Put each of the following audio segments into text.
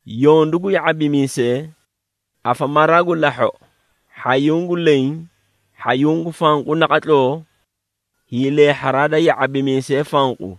yondugu yabimise afa maragu laho hayungu lein hayungu fangu nakatlo hile harada yabimise fangu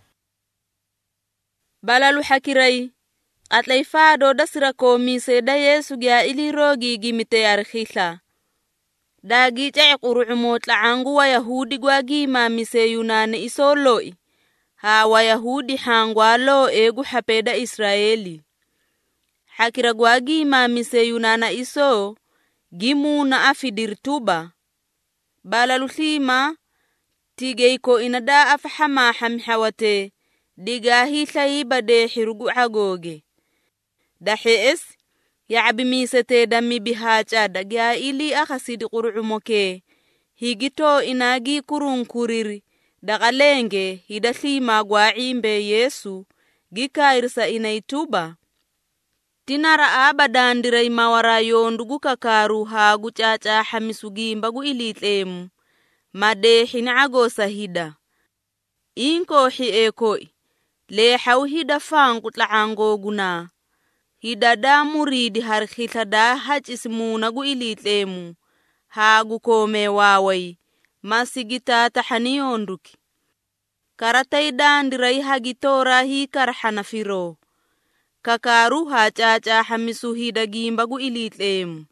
balalu hakirai atlay faado dasira ko mise da Yesu gya ili rogi gimite arkhila dagi jay quru'umot la'angu wa Yahudi gwagi ma mise Yunani isoloi ha wa Yahudi hangwalo egu hapeda Israeli hakira gwagi ma mise Yunana iso gimu na afidir tuba balalu thima tigeiko inada afahama hamhawate digahi thaibade hirugu agoge dahes yabimisete dami bihacha dagya ili akhasidi quru'umoke higito inagi kurunkuriri dagalenge hidathima gwaimbe Yesu gikairsa inaituba tinara abadandirai mawara yondugu kakaru hagu chacha hamisugi mbagu ilitlemu made hinago sahida inko hiekoi le hauhida fangu tlaango guna hidada muridi harkhitha da hachismuna gu ilitlemu hagu kome wawai masigita tahaniyonduki karatai dandirai hagitora hi karhana firo kakaru hachacha hamisuhida gimba gu ilitlemu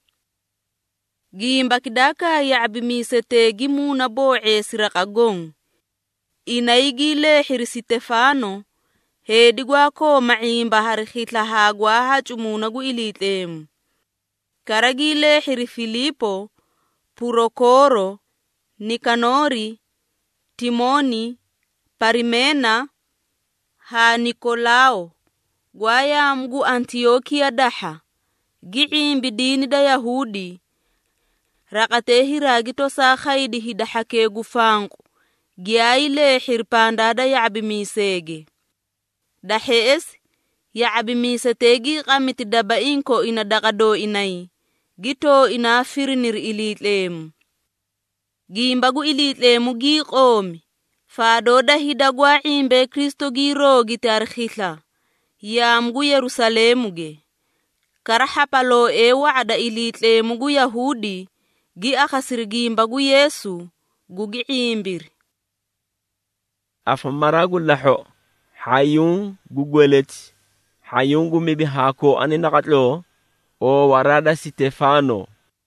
gimba kidaka yabimisete gimuna boe sirakagong inaigile hirisitefano hedigwa ko maimba harkhitla hagwa hachumuna gu ilitlemu karagile hiri Filipo Purokoro Nikanori Timoni Parimena ha Nikolao gwaya mgu Antiokia daha giimbi dini da Yahudi rakate hiragito sa khaidi hidahake gufangu giaile hirpanda da yabimisege dahes yabimisategi qamiti dabainko inadaqado inai gito inafirinir ilitlemu gimbagu ilitlemu giqomi fado da hidagwa imbe Kristo giro gitarkhila yamgu Yerusalemu ge karahapalo wa'ada ilitlemu gu Yahudi gi akhasir gimbagu Yesu gugi imbir afa maragu laho hayung gugwelet hayung gumibi hako aninakatlo o warada Stefano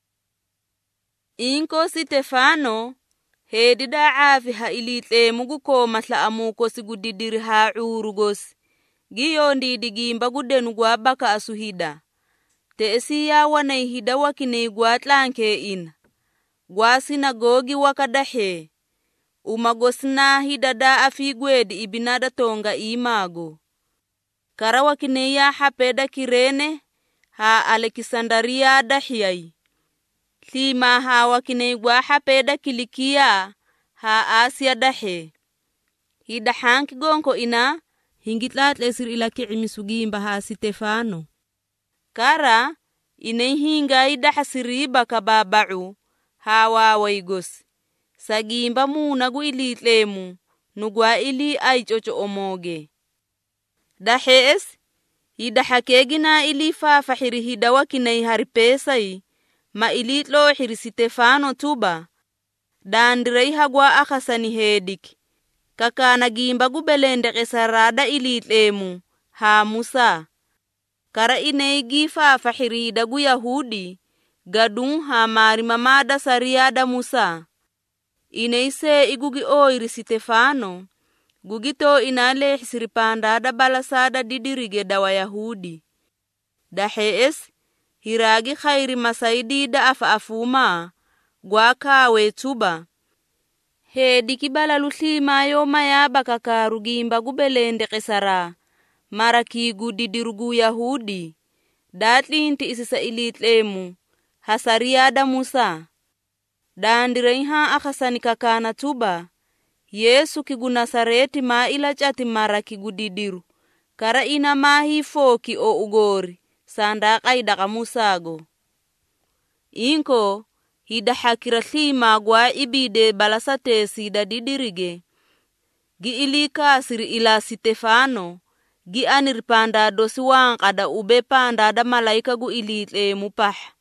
inko Stefano hedida afi ha ilitlemu gu ko matla amuko sigudidir ha urugos giyondi digimba gudenu gwa baka asuhida te esiya wanai hida wakine gwa tlanke in gwa sinagogi wakadahe umagosna hidada afigwedi ibinada tonga imago karawa kineya hapeda Kirene ha Alexandria dahiyai lima ha wakine gwa hapeda Kilikia ha Asia dahe hida hanki gonko ina hingitlat lesir ilaki imisugimba ha Stefano kara ine hinga ida hasiriba kababau hawa waigos sagimba munagu ilitlemu nugwa ili aichocho omoge dahes hida hakegina ili fafahiri hida wakinai haripesai ma ilitlo hiri Stefano tuba dandirai hagwa akhasani hedik kakana gimba gubelende kesarada ilitlemu ha Musa kara inegi fafahiri dagu Yahudi gadun ha mari mamada sariada Musa ineise igugi oiri Stefano gugito inale hisiripanda da balasada didirige dawa Yahudi dahes hiragi khairi masaidi da afuma gwakawe tuba hediki balaluthima yo mayaba kakarugimba gubelende kesara maraki gudidirugu Yahudi datlinti isisa ilitlemu hasariada Musa dandireiha akhasani kakana tuba Yesu kigunasareti ma ilachati maraki gudidiru kara ina mahi foki o ugori sanda qaida kamusago inko hida hakira thima gwa ibide balasate sida didirige gi ilika siri ila Stefano gi anir panda dosi wang kada ube panda da malaika gu ilitle mupah.